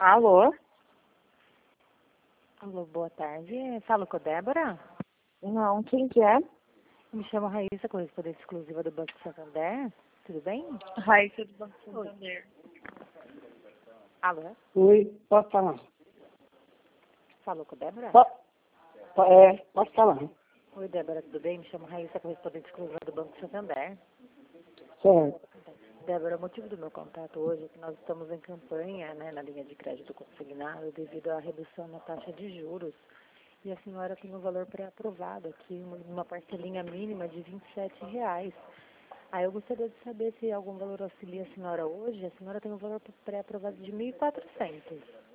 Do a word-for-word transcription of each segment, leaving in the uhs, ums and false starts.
Alô? Alô, boa tarde. Falo com a Débora? Não, quem que é? Me chamo Raíssa, correspondente exclusiva do Banco Santander. Tudo bem? Raíssa do Banco Santander. Alô? Oi, pode falar. Falou com a Débora? Po- po- é, pode falar. Oi, Débora, tudo bem? Me chamo Raíssa, correspondente exclusiva do Banco Santander. Certo. Débora, o motivo do meu contato hoje é que nós estamos em campanha, né, na linha de crédito consignado devido à redução na taxa de juros. E a senhora tem um valor pré-aprovado aqui, uma uma parcelinha mínima de vinte e sete reais. Aí eu gostaria de saber se algum valor auxilia a senhora hoje. A senhora tem um valor pré-aprovado de mil e quatrocentos.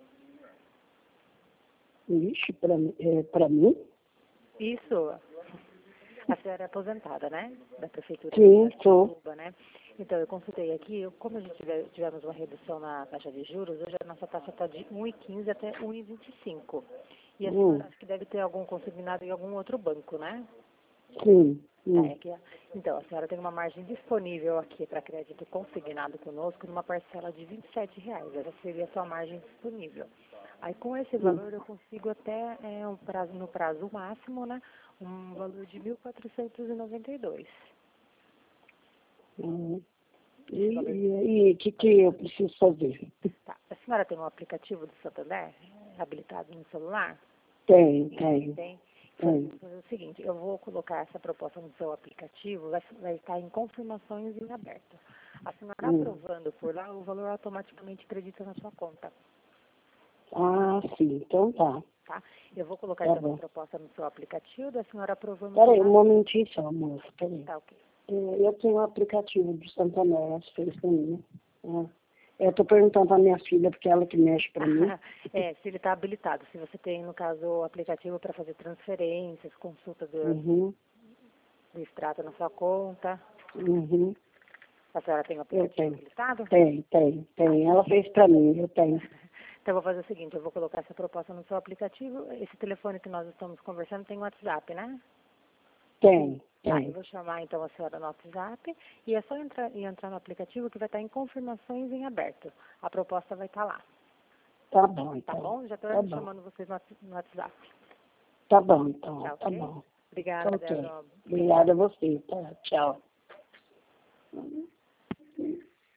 Ixi, pra, mim- é, pra mim? Isso. A senhora é aposentada, né? Da Prefeitura Sim, de sou. Cuba, né? Então, eu consultei aqui, como a gente tiver, tivemos uma redução na taxa de juros, hoje a nossa taxa está de um e quinze até um e vinte e cinco. E a Hum, senhora acho que deve ter algum consignado em algum outro banco, né? sim. Tá, Hum, é que, então, a senhora tem uma margem disponível aqui para crédito consignado conosco numa parcela de vinte e sete reais. Essa seria a sua margem disponível. Aí, com esse hum, valor, eu consigo até, é, um prazo, no prazo máximo, né, um valor de mil quatrocentos e noventa e dois. hum. Esse valor. E o que, que eu preciso fazer? Tá. A senhora tem um aplicativo do Santander habilitado no celular? Tem, tem, Tem. tem. Vou fazer o seguinte, eu vou colocar essa proposta no seu aplicativo, vai, vai estar em confirmações em aberto. A senhora Hum. aprovando por lá, o valor automaticamente acredita na sua conta, Ah, sim, então tá. tá? Eu vou colocar Tá então essa bom. proposta no seu aplicativo, da senhora aprovando por Peraí, um lá. momentinho só, moça, peraí. Tá ok. É, eu tenho um aplicativo do Santander, acho que fez pra mim, né? É, eu tô perguntando pra minha filha, porque é ela que mexe pra mim. É, se ele está habilitado, se você tem, no caso, o aplicativo para fazer transferências, consulta do, Uhum, do extrato na sua conta, uhum. a senhora tem o Eu aplicativo tenho. habilitado? Tem, tem, tem. Ela fez pra mim, eu tenho. Então, eu vou fazer o seguinte, eu vou colocar essa proposta no seu aplicativo. Esse telefone que nós estamos conversando tem WhatsApp, né? Tem, Tá, eu tem. vou chamar então a senhora no WhatsApp e é só entrar, e entrar no aplicativo que vai estar em confirmações em aberto. A proposta vai estar lá, Tá bom, tá então. bom? Já estou Tá bom. chamando vocês no no WhatsApp. Tá bom, então. Tá Tá ok? bom. Tá Obrigada, ok. Débora. Obrigada a você. Tá, tchau.